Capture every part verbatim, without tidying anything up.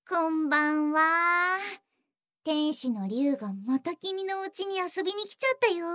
こんばんは。天使の竜がまた君の家に遊びに来ちゃったよ。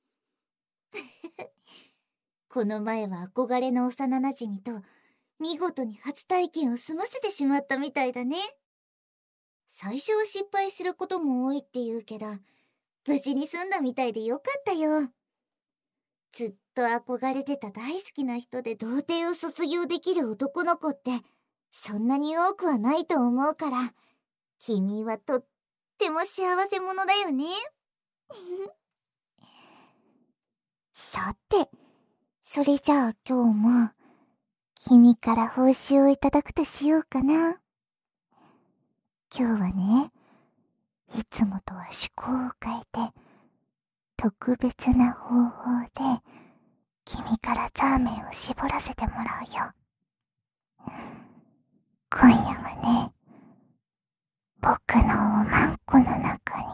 この前は憧れの幼なじみと見事に初体験を済ませてしまったみたいだね。最初は失敗することも多いって言うけど、無事に済んだみたいでよかったよ。ずっと憧れてた大好きな人で童貞を卒業できる男の子ってそんなに多くはないと思うから、君はとっても幸せ者だよね。さて、それじゃあ今日も君から報酬をいただくとしようかな。今日はね、いつもとは趣向を変えて特別な方法で君からザーメンを絞らせてもらうよ。今夜はね、僕のおまんこの中に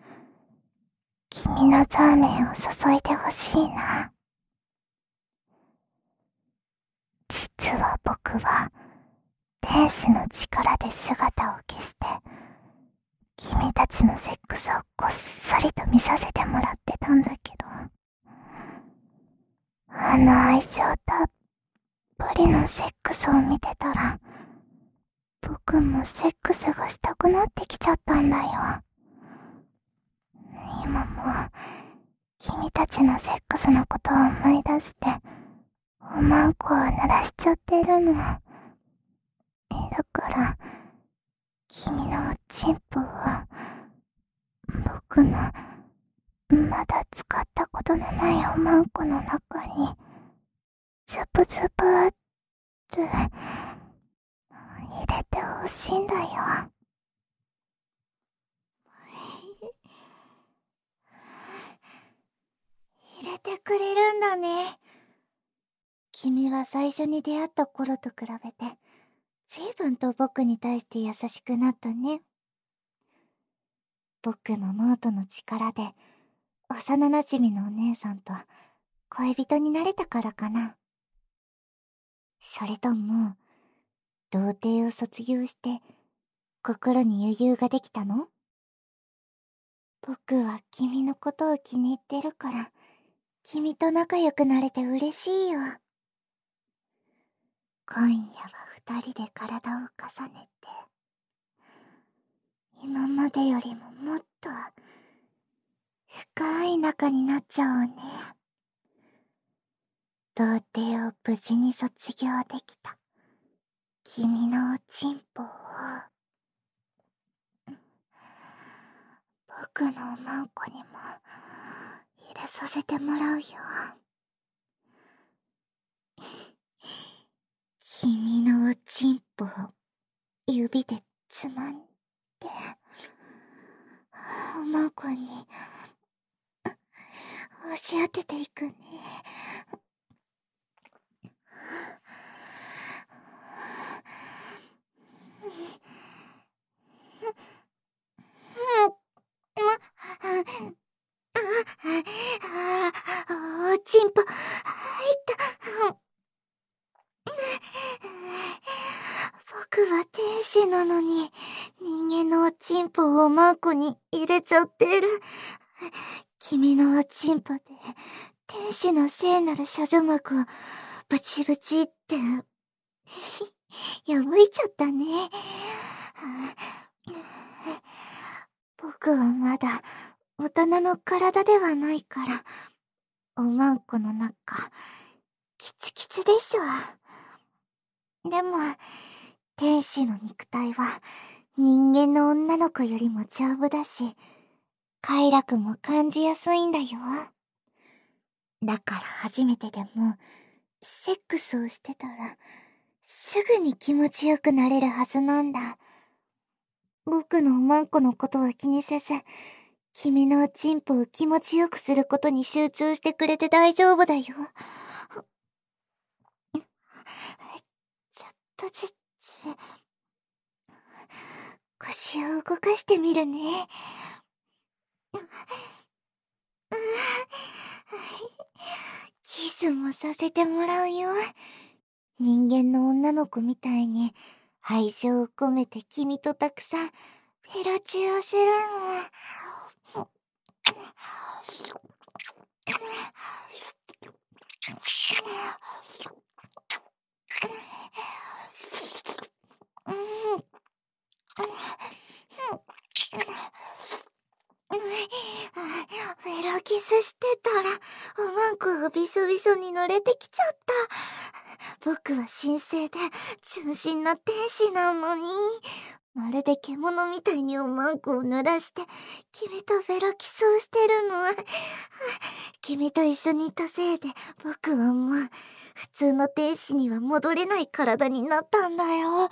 君のザーメンを注いでほしいな。実は僕は天使の力で姿を消して君たちのセックスをこっそりと見させてもらってたんだけど、あの愛情たっぷりのセックスを見てたら僕もセックスがしたくなってきちゃったんだよ。今も君たちのセックスのことを思い出しておまんこを濡らしちゃってるの。だから君のおちんぽを僕のまだ使ったことのないおまんこの中にズブズブって入れてほしいんだよ。入れてくれるんだね。君は最初に出会った頃と比べて随分と僕に対して優しくなったね。僕のノートの力で幼なじみのお姉さんと恋人になれたからかな。それとも童貞を卒業して心に余裕ができたの？僕は君のことを気に入ってるから君と仲良くなれて嬉しいよ。今夜は二人で体を重ねて今までよりももっと深い仲になっちゃおうね。童貞を無事に卒業できた君のおちんぽを僕のおまんこにも入れさせてもらうよ。君のおちんぽを指でつまんでおまんこに押し当てていくね。おちんぽ入った。僕は天使なのに人間のおちんぽをおまんこに入れちゃってる。君のおちんぽで天使の聖なる処女膜をブチブチって破いちゃったね。僕はまだ大人の体ではないからおまんこの中キツキツでしょ。でも天使の肉体は人間の女の子よりも丈夫だし快楽も感じやすいんだよ。だから初めてでもセックスをしてたらすぐに気持ちよくなれるはずなんだ。僕のおまんこのことは気にせず君のおちんぽを気持ちよくすることに集中してくれて大丈夫だよ。ちょっとずつ腰を動かしてみるね。キスもさせてもらうよ。人間の女の子みたいに愛情を込めて君とたくさんフェラチオするの。うん。フェラキスしてたらおまんこがびしょびしょに濡れてきちゃった。僕は神聖で純真な天使なのに、まるで獣みたいにおまんこを濡らして君とフェラキスをしてるの。君と一緒にいたせいで僕はもう普通の天使には戻れない体になったんだよ。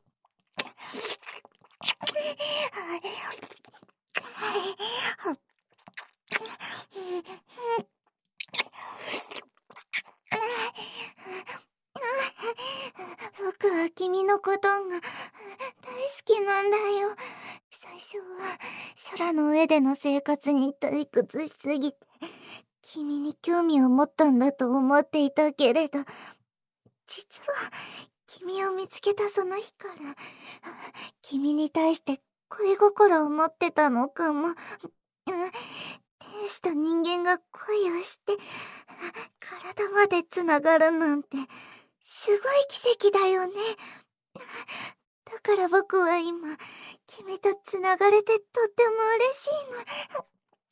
僕は君のことが大好きなんだよ。最初は空の上での生活に退屈しすぎて君に興味を持ったんだと思っていたけれど、実は君を見つけたその日から君に対して恋心を持ってたのかも。天使と人間が恋をして体までつながるなんてすごい奇跡だよね。だから僕は今君とつながれてとっても嬉しいの。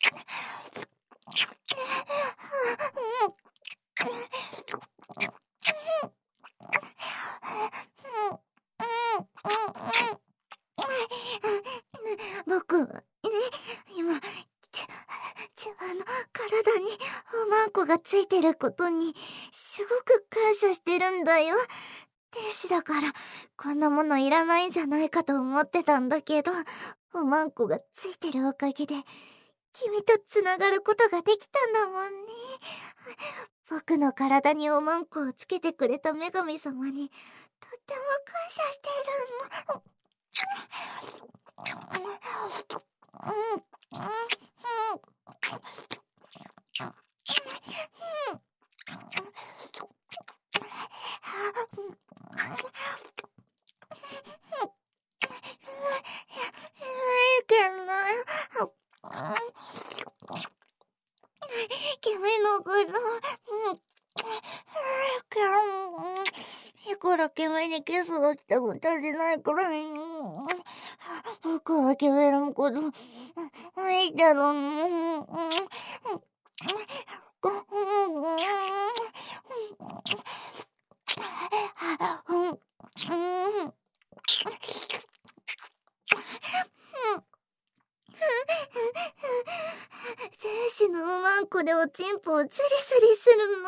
僕はね、今ち自分の体におまんこがついてることにすごく感謝してるんだよ。天使だからこんなものいらないんじゃないかと思ってたんだけど、おまんこがついてるおかげで君とつながることができたんだもんね。僕の体におまんこをつけてくれた女神様にとっても感謝してるの。君のこと、いくら君にキスをしたことしないくらいに、僕は君のこと愛してるの。天使のおまんこでおちんぽをスリスリするの。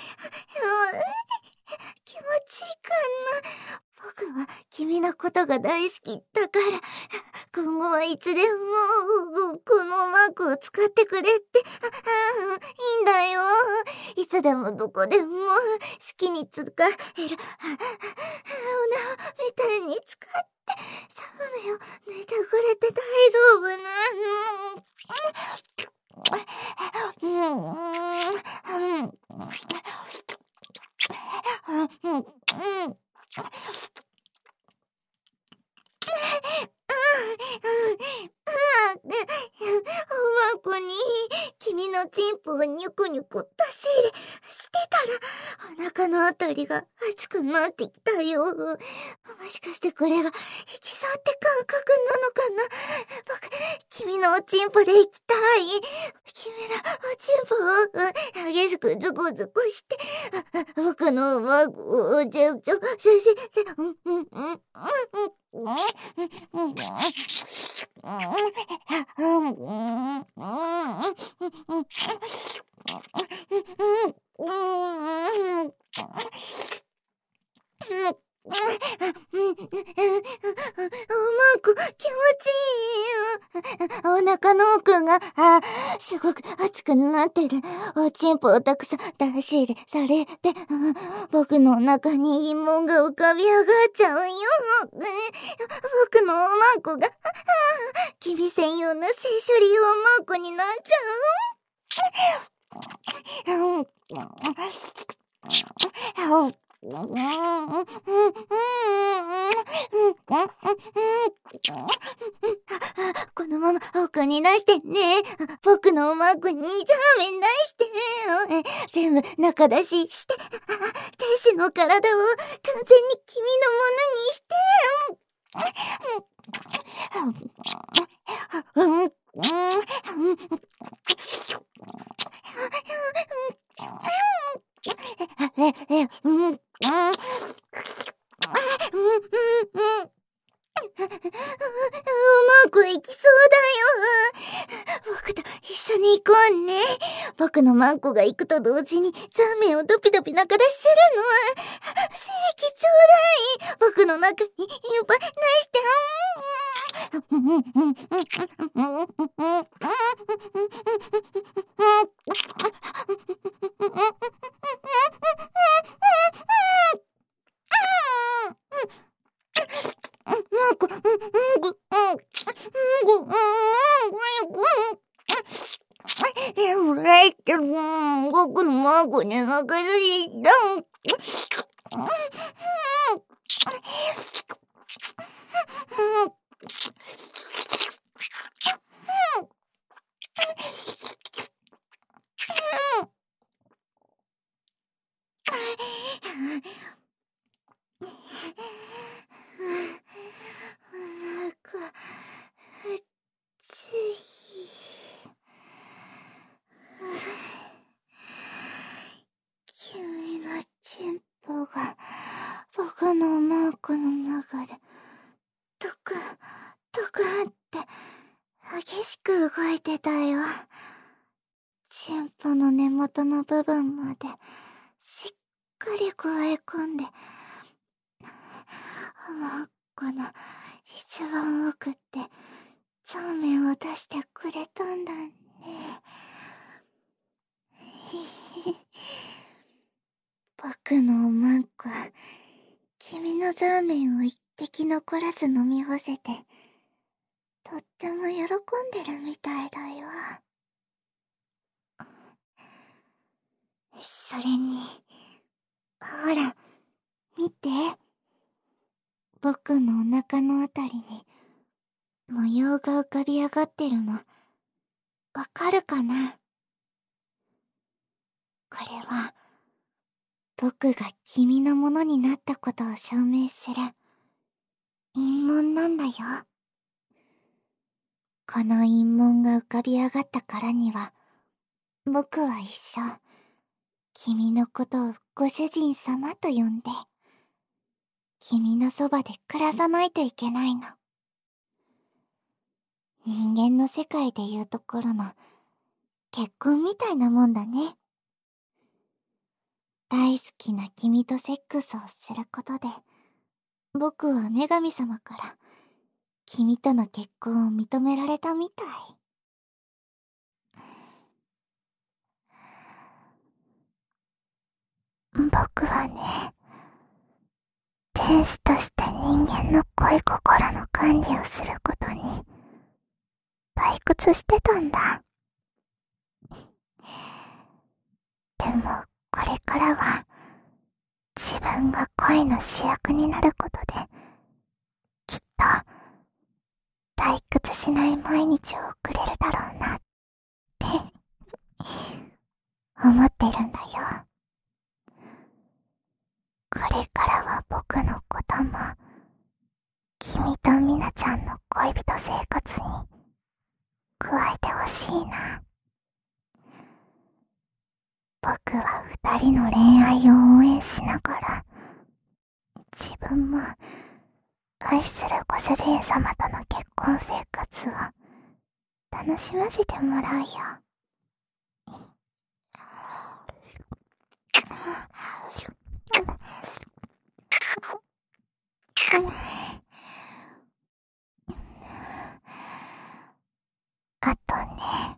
気持ちいいかな。僕は君のことが大好きだから、今後はいつでもこのおまんこを使ってくれって、いいんだよ。いつでもどこでも好きに使えるおなみたいに使ってサメを寝てくれて大丈夫なの。おまんこに君のチンポをニョコニョコ出し入れしてたらお腹のあたりが熱くなってきたよ。もしかしてこれが行きそうって感覚なのかな。僕君のおちんぽで行きたい。君のおちんぽを激しくズコズコして僕のおまんこをちょちょせせせうんうんうんうんおまんこ気持ちいいよ。お腹の奥があすごく熱くなってる。おちんぽをたくさん出し入れされて、僕の中に陰謀が浮かび上がっちゃうよ。僕のおまんこが君専用の性処理おまんこになっちゃう。うんうんうんうんうんうんこのまま他に出してね。僕のおまんこにザーメン出して。全部中出しして。天使の体を完全に君のものにして。うまくいきそうだよ。僕と一緒に行こうね。僕のマンコが行くと同時にザーメンをドピドピ中出しするの。正規ちょうだい。僕の中にいっぱい出して。マンコ、うん、うん、ぐ、うん、ぐ、うん、え、もらえても、僕のマンコに中出しした。君のチンポが僕のマンコの中でドクンドクンって激しく動いてたよ。チンポの根元の部分までしっかり加え込んで、マンコの一番奥ってザーメンを出してくれたんだね。僕のおまんこは君のザーメンを一滴残らず飲み干せてとっても喜んでるみたいだよ。それにほら見て、僕のお腹のあたりに模様が浮かび上がってるのわかるかな。これは僕が君のものになったことを証明する印紋なんだよ。この印紋が浮かび上がったからには、僕は一生君のことをご主人様と呼んで君のそばで暮らさないといけないの。人間の世界でいうところの結婚みたいなもんだね。大好きな君とセックスをすることで、僕は女神様から君との結婚を認められたみたい。僕はね、天使として人間の恋心の管理をすることに退屈してたんだ。でもこれからは自分が恋の主役になることできっと退屈しない毎日を送れるだろうなって思ってるんだよ。これからは僕のことも君とみなちゃんの恋人生活に加えてほしいな。僕は二人の恋愛を応援しながら自分も愛するご主人様との結婚生活を楽しませてもらうよ。あとね、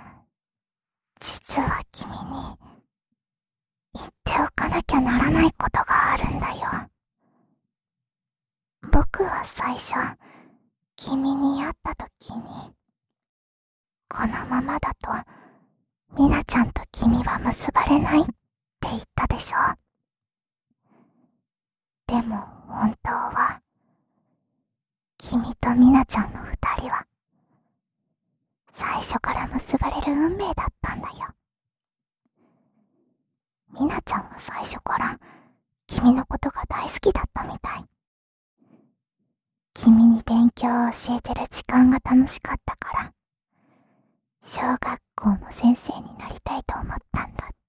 実は君に言っておかなきゃならないことがあるんだよ。僕は最初、君に会った時に、このままだと、みなちゃんと君は結ばれないって言ったでしょ。でも本当は、 君とみなちゃんの二人は、最初から結ばれる運命だったんだよ。みなちゃんは最初から、君のことが大好きだったみたい。君に勉強を教えてる時間が楽しかったから、小学校の先生になりたいと思ったんだって。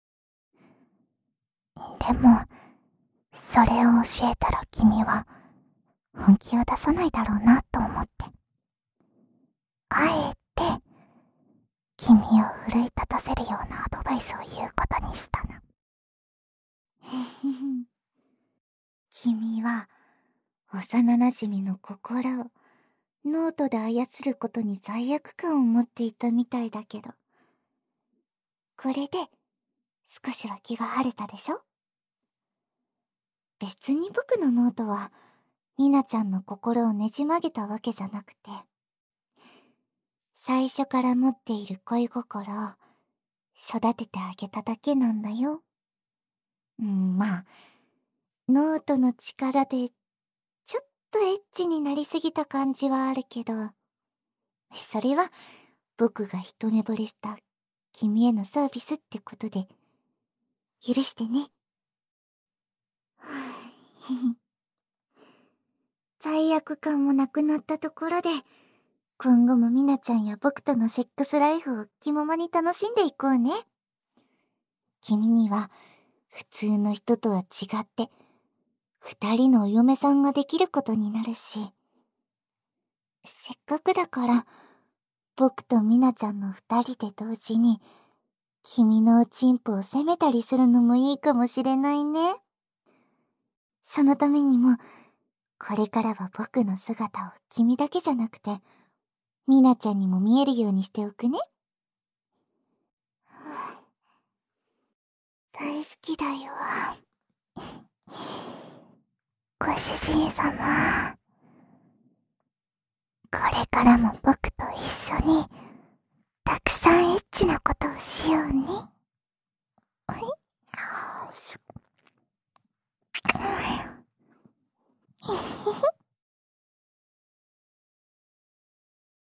でも、それを教えたら君は、本気を出さないだろうなと思って。あえて、君を奮い立たせるようなアドバイスを言うことにしたの。君は、幼馴染の心をノートで操ることに罪悪感を持っていたみたいだけど、これで少しは気が晴れたでしょ？別に僕のノートはみなちゃんの心をねじ曲げたわけじゃなくて、最初から持っている恋心を育ててあげただけなんだよ。うん、まあ、ノートの力でちょっとエッチになりすぎた感じはあるけど、それは僕が一目惚れした君へのサービスってことで許してね。罪悪感もなくなったところで、今後もみなちゃんや僕とのセックスライフを気ままに楽しんでいこうね。君には普通の人とは違って二人のお嫁さんができることになるし、せっかくだから僕とみなちゃんの二人で同時に君のおちんぽを責めたりするのもいいかもしれないね。そのためにもこれからは僕の姿を君だけじゃなくてみなちゃんにも見えるようにしておくね。大好きだよ。ご主人様。これからも僕と一緒に